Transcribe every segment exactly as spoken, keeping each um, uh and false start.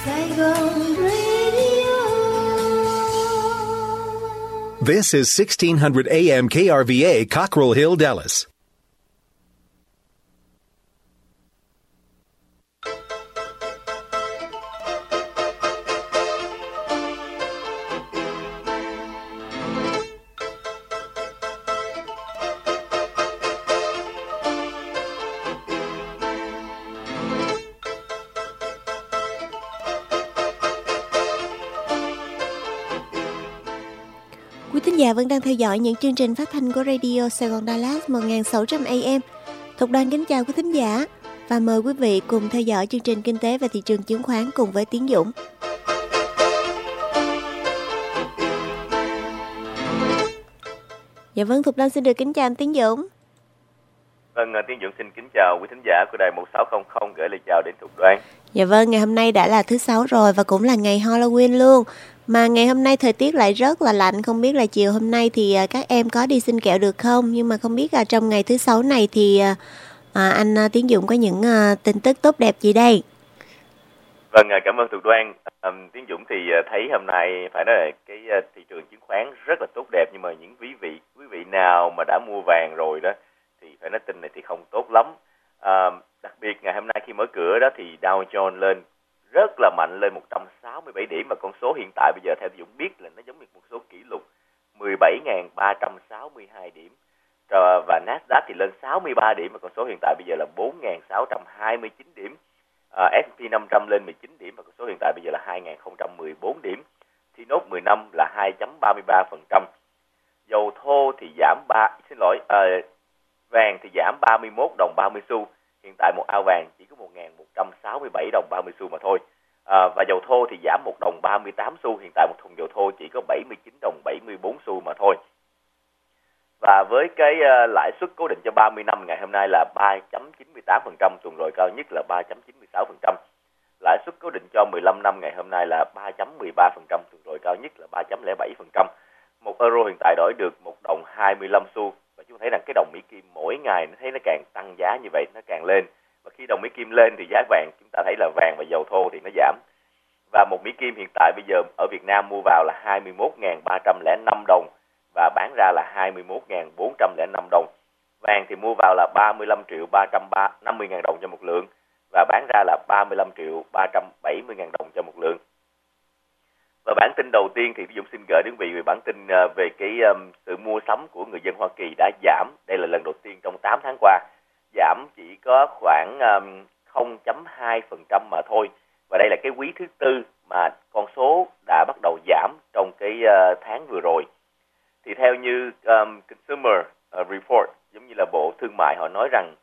Saigon Radio. This is sixteen hundred A M K R V A, Cockrell Hill, Dallas. Quý thính giả vẫn đang theo dõi những chương trình phát thanh của Radio Sài Gòn Dallas một nghìn sáu trăm A M. Thục Đoan kính chào quý thính giả và mời quý vị cùng theo dõi chương trình Kinh tế và thị trường chứng khoán cùng với Tiến Dũng. Dạ vâng, Thục Đoan xin được kính chào anh Tiến Dũng. Vâng, Tiến Dũng xin kính chào quý thính giả của đài một sáu không không, gửi lời chào đến Thục Đoan. Dạ vâng, ngày hôm nay đã là thứ sáu rồi và cũng là ngày Halloween luôn. Mà ngày hôm nay thời tiết lại rất là lạnh, không biết là chiều hôm nay thì các em có đi xin kẹo được không? Nhưng mà không biết là trong ngày thứ sáu này thì à, anh Tiến Dũng có những à, tin tức tốt đẹp gì đây? Vâng, cảm ơn Thục Đoan. À, Tiến Dũng thì thấy hôm nay phải nói là cái thị trường chứng khoán rất là tốt đẹp, nhưng mà những quý vị quý vị nào mà đã mua vàng rồi đó thì phải nói tin này thì không tốt lắm. À, đặc biệt ngày hôm nay khi mở cửa đó thì Dow Jones lên rất là mạnh, lên một trăm sáu mươi bảy điểm, và con số hiện tại bây giờ theo Dũng biết là nó giống như một số kỷ lục mười bảy nghìn ba trăm sáu mươi hai điểm. Rồi, và Nasdaq thì lên sáu mươi ba điểm, và con số hiện tại bây giờ là bốn nghìn sáu trăm hai mươi chín điểm. À, ét and pê năm trăm lên mười chín điểm, và con số hiện tại bây giờ là hai nghìn không trăm mười bốn điểm. T nốt mười năm là hai phẩy ba mươi ba phần trăm. Dầu thô thì giảm ba, xin lỗi, à, vàng thì giảm ba mươi mốt đồng ba mươi xu. Hiện tại một ao vàng chỉ có một nghìn một trăm sáu mươi bảy đồng ba mươi xu mà thôi. À, và dầu thô thì giảm một đồng ba mươi tám xu. Hiện tại một thùng dầu thô chỉ có bảy mươi chín đồng bảy mươi bốn xu mà thôi. Và với cái uh, lãi suất cố định cho ba mươi năm ngày hôm nay là ba phẩy chín mươi tám phần trăm, tuần rồi cao nhất là ba phẩy chín mươi sáu phần trăm. Lãi suất cố định cho mười lăm năm ngày hôm nay là ba phẩy mười ba phần trăm, tuần rồi cao nhất là ba phẩy không bảy phần trăm. Một euro hiện tại đổi được một đồng hai mươi lăm xu. Và chúng ta thấy rằng cái đồng Mỹ Kim mỗi ngày nó thấy nó càng tăng giá như vậy, nó càng lên. Và khi đồng Mỹ Kim lên thì giá vàng, chúng ta thấy là vàng và dầu thô thì nó giảm. Và một Mỹ Kim hiện tại bây giờ ở Việt Nam mua vào là hai mươi mốt nghìn ba trăm lẻ năm đồng và bán ra là hai mươi mốt nghìn bốn trăm lẻ năm đồng. Vàng thì mua vào là ba mươi lăm triệu ba trăm năm mươi nghìn đồng cho một lượng và bán ra là ba mươi lăm triệu ba trăm bảy mươi nghìn đồng cho một lượng. Và bản tin đầu tiên thì Dũng xin gửi đến quý vị về bản tin về cái um, sự mua sắm của người dân Hoa Kỳ đã giảm. Đây là lần đầu tiên trong tám tháng qua, giảm chỉ có khoảng um, không phẩy hai phần trăm mà thôi. Và đây là cái quý thứ tư mà con số đã bắt đầu giảm trong cái uh, tháng vừa rồi. Thì theo như um, Consumer uh, Report, giống như là Bộ Thương mại, họ nói rằng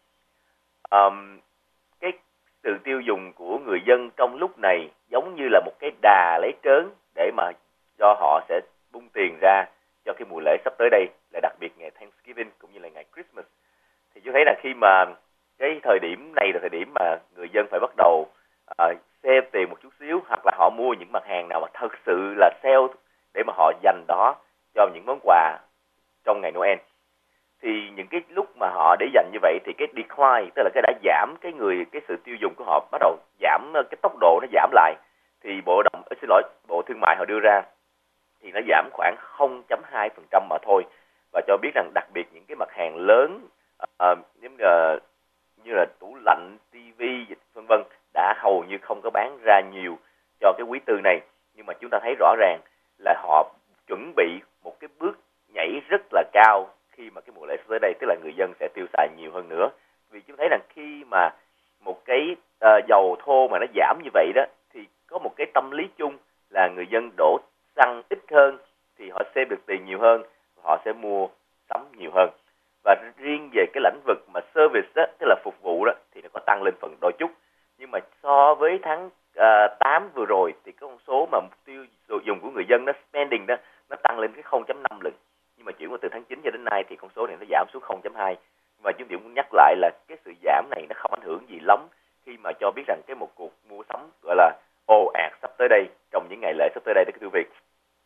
um, cái sự tiêu dùng của người dân trong lúc này giống như là một cái đà lấy trớn để mà cho họ sẽ bung tiền ra cho cái mùa lễ sắp tới đây, là đặc biệt ngày Thanksgiving cũng như là ngày Christmas. Thì chúng thấy là khi mà cái thời điểm này là thời điểm mà người dân phải bắt đầu uh, save tiền một chút xíu, hoặc là họ mua những mặt hàng nào mà thật sự là sale để mà họ dành đó cho những món quà trong ngày Noel. Thì những cái lúc mà họ để dành như vậy thì cái decline, tức là cái đã giảm cái người cái sự tiêu dùng của họ bắt đầu giảm, cái tốc độ nó giảm lại. Thì bộ động xin lỗi bộ thương mại họ đưa ra thì nó giảm khoảng không phẩy hai phần trăm mà thôi, và cho biết rằng đặc biệt những cái mặt hàng lớn uh, như, uh, như là tủ lạnh, tivi, vân vân đã hầu như không có bán ra nhiều cho cái quý tư này. Nhưng mà chúng ta thấy rõ ràng là họ chuẩn bị một cái bước nhảy rất là cao khi mà cái mùa lễ tới đây, tức là người dân sẽ tiêu xài nhiều hơn nữa. Vì chúng thấy rằng khi mà một cái uh, dầu thô mà nó giảm như vậy đó, thì có một cái tâm lý chung là người dân đổ xăng ít hơn thì họ save được tiền nhiều hơn, họ sẽ mua sắm nhiều hơn. Và riêng về cái lĩnh vực mà service đó, tức là phục vụ đó, thì nó có tăng lên phần đôi chút. Nhưng mà so với tháng uh, tám vừa rồi thì cái con số mà mục tiêu dùng của người dân đó, spending đó, nó tăng lên cái không phẩy năm lần. Nhưng mà chuyển qua từ tháng chín cho đến nay thì con số này nó giảm xuống không phẩy hai. Và chúng tôi muốn nhắc lại là cái sự giảm này nó không ảnh hưởng gì lắm, khi mà cho biết rằng cái một cuộc mua sắm gọi là ồ ạt sắp tới đây trong những ngày lễ sắp tới đây đó, thưa quý vị.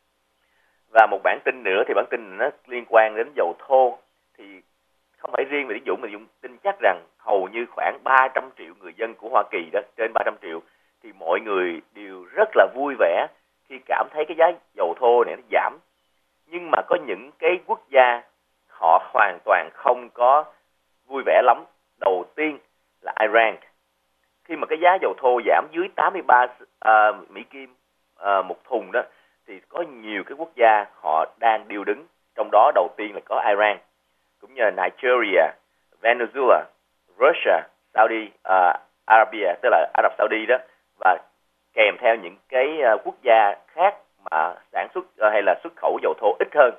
Và một bản tin nữa thì bản tin nó liên quan đến dầu thô. Thì không phải riêng về Tiến Dũng, mà Dũng tin chắc rằng hầu như khoảng ba trăm triệu người dân của Hoa Kỳ đó, trên ba trăm triệu, thì mọi người đều rất là vui vẻ khi cảm thấy cái giá dầu thô này nó giảm. Nhưng mà có những cái quốc gia họ hoàn toàn không có vui vẻ lắm. Đầu tiên là Iran. Khi mà cái giá dầu thô giảm dưới tám mươi ba uh, Mỹ Kim uh, một thùng đó, thì có nhiều cái quốc gia họ đang điêu đứng. Trong đó đầu tiên là có Iran, cũng như Nigeria, Venezuela, Russia, Saudi uh, Arabia, tức là Ả Rập Saudi đó, và kèm theo những cái uh, quốc gia khác mà sản xuất uh, hay là xuất khẩu dầu thô ít hơn.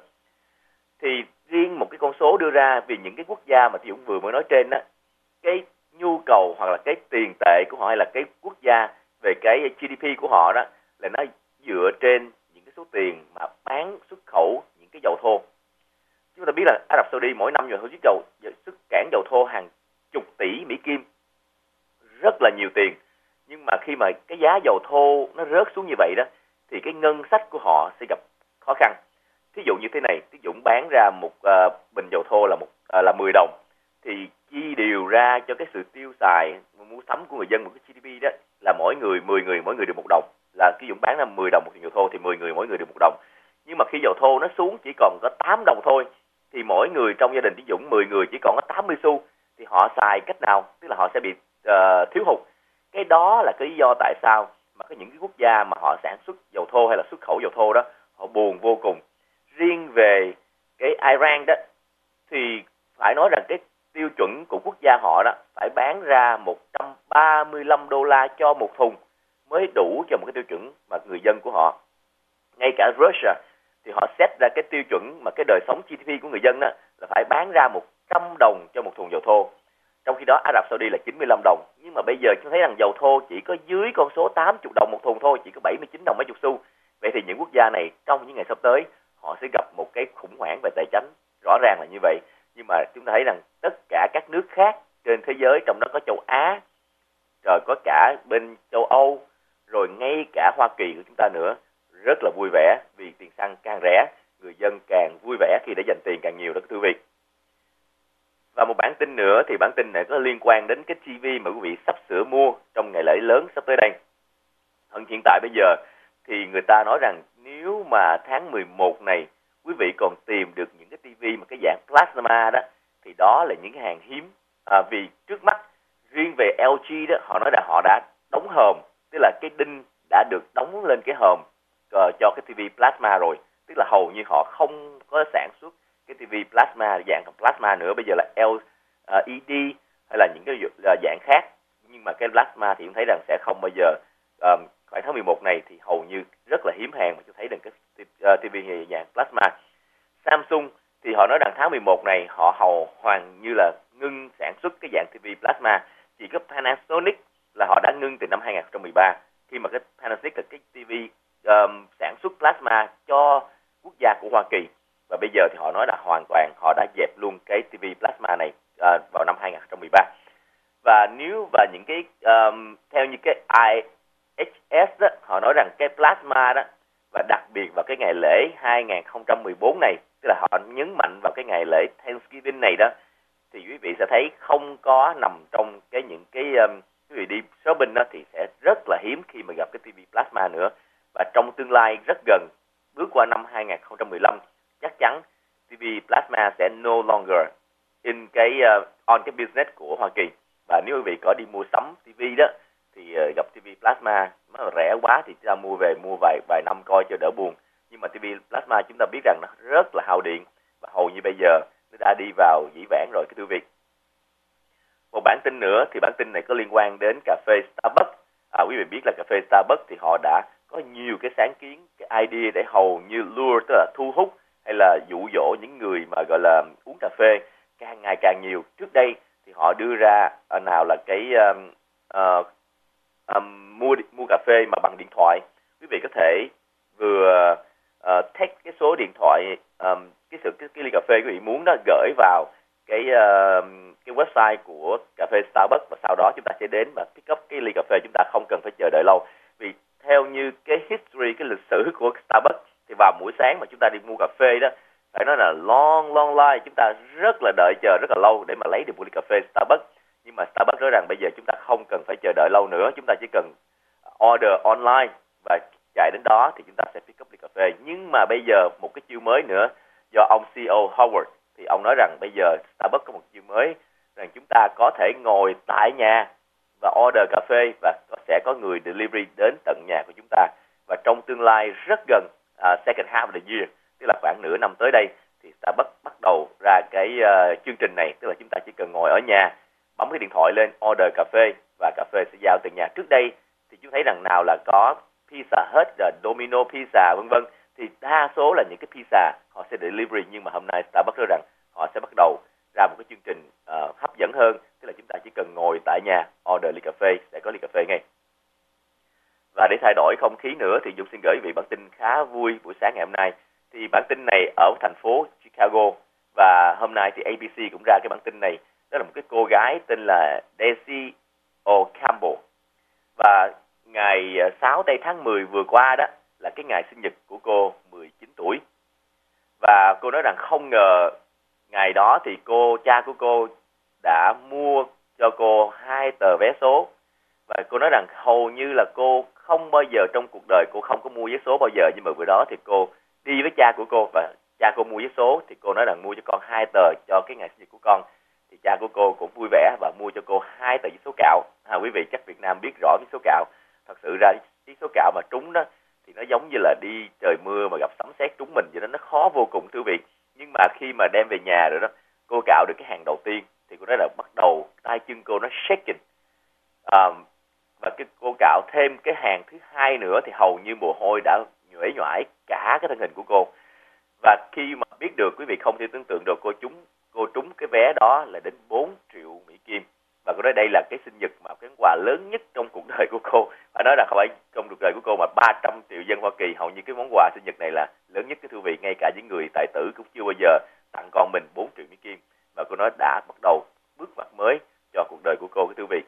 Thì riêng một cái con số đưa ra vì những cái quốc gia mà Dũng vừa mới nói trên đó, cái nhu cầu hoặc là cái tiền tệ của họ hay là cái quốc gia về cái giê đê pê của họ đó là nó dựa trên những cái số tiền mà bán xuất khẩu những cái dầu thô. Chúng ta biết là Ả Rập Saudi mỗi năm xuất dầu xuất cảng dầu thô hàng chục tỷ Mỹ Kim, rất là nhiều tiền. Nhưng mà khi mà cái giá dầu thô nó rớt xuống như vậy đó, thì cái ngân sách của họ sẽ gặp khó khăn. Thí dụ như thế này, Tiết Dũng bán ra một uh, bình dầu thô là một uh, là mười đồng, thì chi điều ra cho cái sự tiêu xài mua sắm của người dân một cái giê đê pê đó là mỗi người mười người mỗi người được một đồng. Là Tiết Dũng bán ra mười đồng một thùng dầu thô thì mười người mỗi người được một đồng. Nhưng mà khi dầu thô nó xuống chỉ còn có tám đồng thôi, thì mỗi người trong gia đình Tiết Dũng mười người chỉ còn có tám mươi xu, thì họ xài cách nào? Tức là họ sẽ bị uh, thiếu hụt. Cái đó là cái lý do tại sao mà có những cái quốc gia mà họ sản xuất dầu thô hay là xuất khẩu dầu thô đó, họ buồn vô cùng. Riêng về cái Iran đó, thì phải nói rằng cái tiêu chuẩn của quốc gia họ đó phải bán ra một trăm ba mươi lăm đô la cho một thùng mới đủ cho một cái tiêu chuẩn mà người dân của họ. Ngay cả Russia thì họ set ra cái tiêu chuẩn mà cái đời sống giê đê pê của người dân đó là phải bán ra một trăm đồng cho một thùng dầu thô. Trong khi đó Ả Rập Saudi là chín mươi lăm đồng. Nhưng mà bây giờ chúng thấy rằng dầu thô chỉ có dưới con số tám mươi đồng một thùng thôi, chỉ có bảy mươi chín đồng mấy chục xu. Vậy thì những quốc gia này trong những ngày sắp tới họ sẽ gặp một cái khủng hoảng về tài chính, rõ ràng là như vậy. Nhưng mà chúng ta thấy rằng tất cả các nước khác trên thế giới, trong đó có châu Á, rồi có cả bên châu Âu, rồi ngay cả Hoa Kỳ của chúng ta nữa, rất là vui vẻ vì tiền xăng càng rẻ, người dân càng vui vẻ khi để dành tiền càng nhiều đó thưa quý vị. Và một bản tin nữa thì bản tin này có liên quan đến cái ti vi mà quý vị sắp sửa mua trong ngày lễ lớn sắp tới đây. Hiện tại bây giờ thì người ta nói rằng nếu mà tháng mười một này quý vị còn tìm được những cái ti vi mà cái dạng plasma đó, thì đó là những cái hàng hiếm. À, vì trước mắt riêng về lờ giê đó, họ nói là họ đã đóng hòm, tức là cái đinh đã được đóng lên cái hòm uh, cho cái ti vi plasma rồi, tức là hầu như họ không có sản xuất cái ti vi plasma dạng plasma nữa. Bây giờ là lờ e đê hay là những cái dạng khác, nhưng mà cái plasma thì chúng thấy rằng sẽ không bao giờ. Um, khoảng tháng mười một này thì hầu như rất là hiếm hàng mà chúng thấy rằng cái uh, ti vi dạng plasma. Samsung thì họ nói rằng tháng mười một này họ hầu hoàn như là ngưng sản xuất cái dạng ti vi plasma. Chỉ có Panasonic là họ đã ngưng từ năm hai không một ba, khi mà cái Panasonic là cái ti vi um, sản xuất plasma cho quốc gia của Hoa Kỳ. Và bây giờ thì họ nói là hoàn toàn họ đã dẹp luôn cái ti vi plasma này uh, vào năm hai không một ba. Và nếu và những cái um, theo như cái I H S đó, họ nói rằng cái plasma đó, và đặc biệt vào cái ngày lễ hai không một bốn này, tức là họ nhấn mạnh vào cái ngày lễ Thanksgiving này đó, thì quý vị sẽ thấy không có nằm trong cái những cái um, quý vị đi shopping đó thì sẽ rất là hiếm khi mà gặp cái ti vi plasma nữa. Và trong tương lai rất gần, bước qua năm hai không một lăm, chắc chắn ti vi plasma sẽ no longer in cái uh, on cái business của Hoa Kỳ. Và nếu quý vị có đi mua sắm ti vi đó thì uh, gặp ti vi plasma nó rẻ quá thì chúng ta mua về mua vài vài năm coi cho đỡ buồn. Nhưng mà ti vi plasma chúng ta biết rằng nó rất là hao điện và hầu như bây giờ nó đã đi vào dĩ vãng rồi cái thưa quý vị. Một bản tin nữa thì bản tin này có liên quan đến cà phê Starbucks. À, quý vị biết là cà phê Starbucks thì họ đã có nhiều cái sáng kiến, cái idea để hầu như lure, tức là thu hút hay là dụ dỗ những người mà gọi là uống cà phê càng ngày càng nhiều. Trước đây thì họ đưa ra uh, nào là cái um, uh, um, mua mua cà phê mà bằng điện thoại. Quý vị có thể vừa uh, text cái số điện thoại, um, cái sự cái, cái ly cà phê quý vị muốn đó gửi vào cái uh, cái website của cà phê Starbucks, và sau đó chúng ta sẽ đến và pick up cái ly cà phê, chúng ta không cần phải chờ đợi lâu. Vì theo như cái history, cái lịch sử của Starbucks thì vào buổi sáng mà chúng ta đi mua cà phê đó, phải nói là long long line, chúng ta rất là đợi chờ rất là lâu để mà lấy được một ly cà phê Starbucks. Nhưng mà Starbucks nói rằng bây giờ chúng ta không cần phải chờ đợi lâu nữa, chúng ta chỉ cần order online và chạy đến đó thì chúng ta sẽ pick up ly cà phê. Nhưng mà bây giờ một cái chiêu mới nữa do ông xê e ô Howard thì ông nói rằng bây giờ Starbucks có một chiêu mới rằng chúng ta có thể ngồi tại nhà và order cà phê và sẽ có người delivery đến tận nhà của chúng ta. Và trong tương lai rất gần, uh, second half of the year, tức là khoảng nửa năm tới đây, thì Starbucks bắt đầu ra cái uh, chương trình này, tức là chúng ta chỉ cần ngồi ở nhà, bấm cái điện thoại lên, order cà phê và cà phê sẽ giao từ nhà. Trước đây thì chúng thấy rằng nào là có Pizza Hut, rồi Domino Pizza vân vân, thì đa số là những cái pizza họ sẽ delivery, nhưng mà hôm nay Starbucks nói rằng họ sẽ bắt đầu ra một cái chương trình uh, hấp dẫn hơn, tức là chúng ta chỉ cần ngồi tại nhà order ly cà phê sẽ có ly cà phê ngay. Và để thay đổi không khí nữa thì Dũng xin gửi quý vị bản tin khá vui buổi sáng ngày hôm nay. Thì bản tin này ở thành phố Chicago, và hôm nay thì a bê xê cũng ra cái bản tin này. Đó là một cái cô gái tên là Daisy O'Campbell. Và ngày sáu tây tháng mười vừa qua đó là cái ngày sinh nhật của cô mười chín tuổi. Và cô nói rằng không ngờ ngày đó thì cô, cha của cô đã mua cho cô hai tờ vé số. Và cô nói rằng hầu như là cô không bao giờ trong cuộc đời cô không có mua vé số bao giờ, nhưng mà bữa đó thì cô đi với cha của cô và cha cô mua vé số, thì cô nói rằng mua cho con hai tờ cho cái ngày sinh nhật của con. Thì cha của cô cũng vui vẻ và mua cho cô hai tờ vé số cạo. À, quý vị chắc Việt Nam biết rõ vé số cạo. Thật sự ra vé số cạo mà trúng đó thì nó giống như là đi trời mưa mà gặp sấm sét trúng mình, vậy đó, nó khó vô cùng thưa quý vị. Nhưng mà khi mà đem về nhà rồi đó, cô cạo được cái hàng đầu tiên thì cô nói là bắt đầu tay chân cô nó shaking. Um, và cái cô cạo thêm cái hàng thứ hai nữa thì hầu như mồ hôi đã nhuễ nhoãi cả cái thân hình của cô. Và khi mà biết được, quý vị không thể tưởng tượng được, cô trúng cô trúng cái vé đó là đến bốn triệu Mỹ Kim. Và cô nói đây là cái sinh nhật mà cái quà lớn nhất trong cuộc đời của cô. Và nói là không phải trong cuộc đời của cô mà ba trăm triệu dân Hoa Kỳ, hầu như cái món quà sinh nhật này là lớn nhất cái thưa vị. Ngay cả những người tài tử cũng chưa bao giờ tặng con mình bốn triệu Mỹ Kim. Và cô nói đã bắt đầu bước ngoặt mới cho cuộc đời của cô cái thưa vị.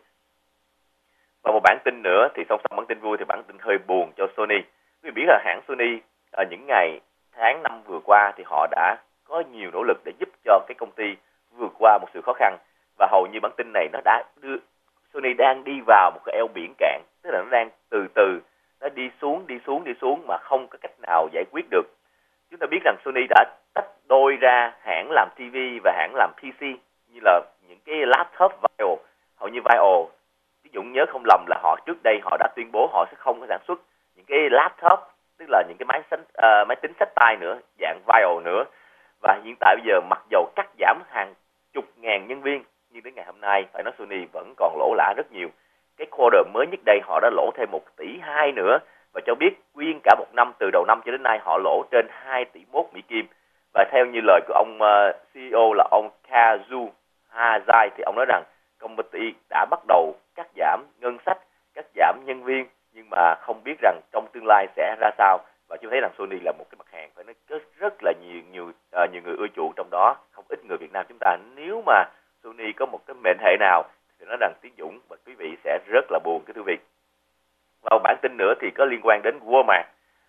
Và một bản tin nữa thì song song bản tin vui thì bản tin hơi buồn cho Sony. Quý vị biết là hãng Sony ở những ngày tháng năm vừa qua thì họ đã có nhiều nỗ lực để giúp cho cái công ty vượt qua một sự khó khăn. Và hầu như bản tin này nó đã đưa Sony đang đi vào một cái eo biển cạn, tức là nó đang từ từ nó đi xuống, đi xuống, đi xuống mà không có cách nào giải quyết được. Chúng ta biết rằng Sony đã tách đôi ra hãng làm ti vi và hãng làm pê xê, như là những cái laptop Vaio. Hầu như Vaio, ví dụ nhớ không lầm là họ trước đây họ đã tuyên bố họ sẽ không có sản xuất những cái laptop, tức là những cái máy sách, uh, máy tính xách tay nữa, dạng Vaio nữa. Và hiện tại bây giờ mặc dầu cắt giảm hàng chục ngàn nhân viên, nhưng đến ngày hôm nay phải nói Sony vẫn còn lỗ lã rất nhiều. Cái quarter mới nhất đây họ đã lỗ thêm một tỷ hai nữa, và cho biết nguyên cả một năm từ đầu năm cho đến nay họ lỗ trên hai tỷ mốt Mỹ Kim. Và theo như lời của ông uh, xê e ô là ông Kazu Hazai thì ông nói rằng công ty đã bắt đầu cắt giảm ngân sách, cắt giảm nhân viên, nhưng mà không biết rằng trong tương lai sẽ ra sao. Và chúng thấy rằng Sony là một cái mặt hàng phải nói rất, rất là nhiều nhiều uh, nhiều người ưa chuộng, trong đó không ít người Việt Nam chúng ta. Nếu mà Sony có một cái mệnh hệ nào thì nói rằng Tiến Dũng và quý vị sẽ rất là buồn cái thưa quý vị. Và một bản tin nữa thì có liên quan đến Walmart.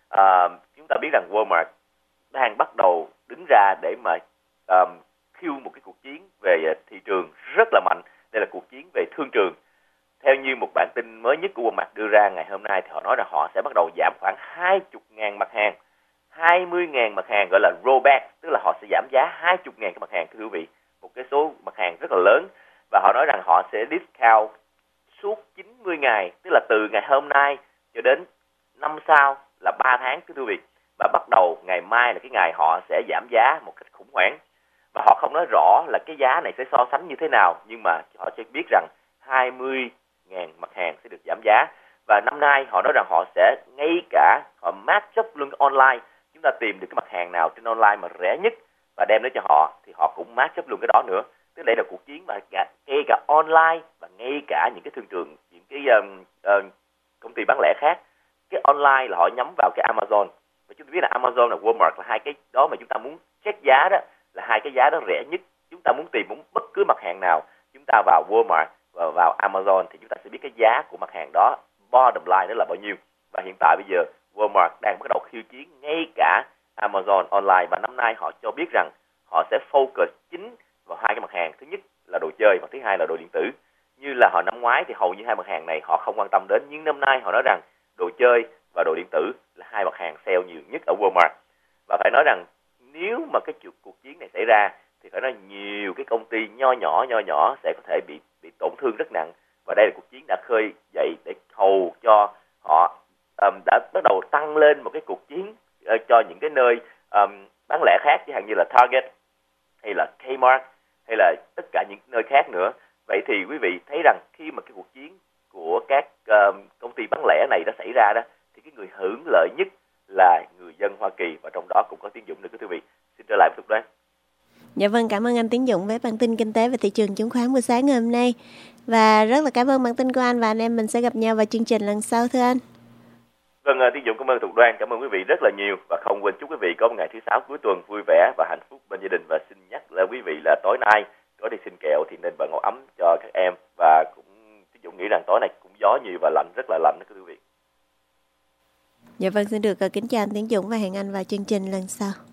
À, chúng ta biết rằng Walmart đang bắt đầu đứng ra để mà um, khiêu một cái cuộc chiến về thị trường rất là mạnh. Đây là cuộc chiến về thương trường. Theo như một bản tin mới nhất của Walmart đưa ra ngày hôm nay thì họ nói rằng họ sẽ bắt đầu giảm khoảng hai mươi nghìn mặt hàng, hai mươi nghìn mặt hàng gọi là rollback, tức là họ sẽ giảm giá hai mươi nghìn cái mặt hàng thưa quý vị, một cái số mặt hàng rất là lớn. Và họ nói rằng họ sẽ discount suốt chín mươi ngày, tức là từ ngày hôm nay cho đến năm sau là ba tháng thưa quý vị. Và bắt đầu ngày mai là cái ngày họ sẽ giảm giá một cách khủng hoảng. Và họ không nói rõ là cái giá này sẽ so sánh như thế nào, nhưng mà họ sẽ biết rằng hai mươi nghìn mặt hàng sẽ được giảm giá. Và năm nay họ nói rằng họ sẽ ngay cả họ match up luôn online. Chúng ta tìm được cái mặt hàng nào trên online mà rẻ nhất và đem đến cho họ thì họ cũng match up luôn cái đó nữa. Tức đây là cuộc chiến mà cả, ngay cả online và ngay cả những cái thương trường, những cái um, uh, công ty bán lẻ khác. Cái online là họ nhắm vào cái Amazon. Và chúng ta biết là Amazon và Walmart là hai cái đó mà chúng ta muốn check giá đó, là hai cái giá đó rẻ nhất. Chúng ta muốn tìm muốn bất cứ mặt hàng nào, chúng ta vào Walmart và vào Amazon thì chúng ta sẽ biết cái giá của mặt hàng đó, bottom line đó là bao nhiêu. Và hiện tại bây giờ Walmart đang bắt đầu khiêu chiến ngay cả Amazon online. Và năm nay họ cho biết rằng họ sẽ focus chính vào hai cái mặt hàng. Thứ nhất là đồ chơi và thứ hai là đồ điện tử. Như là hồi năm ngoái thì hầu như hai mặt hàng này họ không quan tâm đến, nhưng năm nay họ nói rằng đồ chơi và đồ điện tử là hai mặt hàng sale nhiều nhất ở Walmart. Và phải nói rằng nếu mà cái cuộc chiến này xảy ra thì phải nói nhiều cái công ty nho nhỏ nho nhỏ sẽ có thể bị bị tổn thương rất nặng. Và đây là cuộc chiến đã khơi dậy để hầu cho họ um, đã bắt đầu tăng lên một cái cuộc chiến uh, cho những cái nơi um, bán lẻ khác, chẳng hạn như là Target hay là Kmart hay là tất cả những nơi khác nữa. Vậy thì quý vị thấy rằng khi mà cái cuộc chiến của các um, công ty bán lẻ này đã xảy ra đó, thì cái người hưởng lợi nhất là người dân Hoa Kỳ, và trong đó cũng có Tiến Dũng nữa quý vị. Xin trở lại với Tục Đoán. Dạ vâng, cảm ơn anh Tiến Dũng với bản tin kinh tế và thị trường chứng khoán buổi sáng ngày hôm nay. Và rất là cảm ơn bản tin của anh, và anh em mình sẽ gặp nhau vào chương trình lần sau thưa anh. Vâng, Tiến Dũng cảm ơn Tục Đoan, cảm ơn quý vị rất là nhiều, và không quên chúc quý vị có một ngày thứ sáu cuối tuần vui vẻ và hạnh phúc bên gia đình. Và xin nhắc là quý vị là tối nay có đi xin kẹo thì nên bận áo ấm cho các em, và cũng Tiến Dũng nghĩ rằng tối nay cũng gió nhiều và lạnh, rất là lạnh đó quý vị. Dạ vâng, xin được kính chào anh Tiến Dũng và hẹn anh vào chương trình lần sau.